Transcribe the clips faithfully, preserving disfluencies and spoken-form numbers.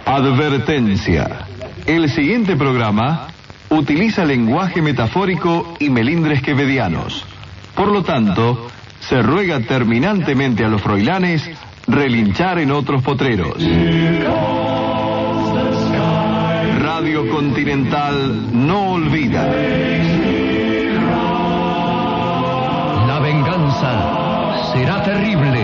Advertencia. El siguiente programa utiliza lenguaje metafórico y melindres quevedianos. Por lo tanto, se ruega terminantemente a los froilanes relinchar en otros potreros. Radio Continental no olvida. La venganza será terrible.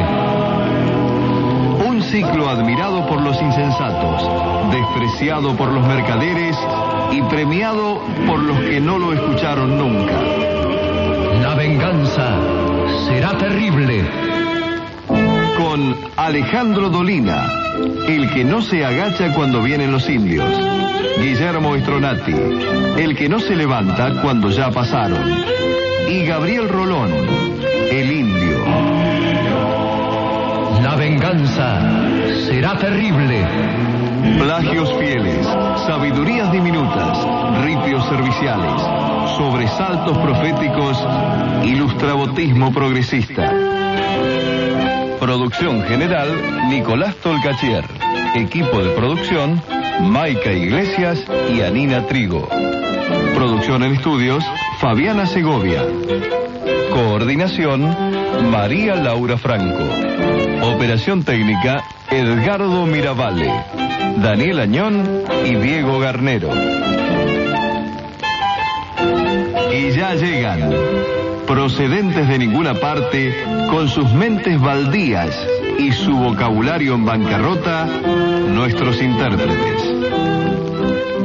Un ciclo admirado por los insensatos, despreciado por los mercaderes y premiado por los que no lo escucharon nunca. La venganza será terrible. Con Alejandro Dolina, el que no se agacha cuando vienen los indios. Guillermo Stronati, el que no se levanta cuando ya pasaron. Y Gabriel Rolón, el indio. La venganza será terrible. Plagios fieles, sabidurías diminutas, ripios serviciales, sobresaltos proféticos y lustrabotismo progresista. Producción general, Nicolás Tolcachier. Equipo de producción, Maica Iglesias y Anina Trigo. Producción en estudios, Fabiana Segovia. Coordinación, María Laura Franco. Operación técnica, Edgardo Miravalle, Daniel Añón y Diego Garnero. Y ya llegan, procedentes de ninguna parte, con sus mentes baldías y su vocabulario en bancarrota, nuestros intérpretes.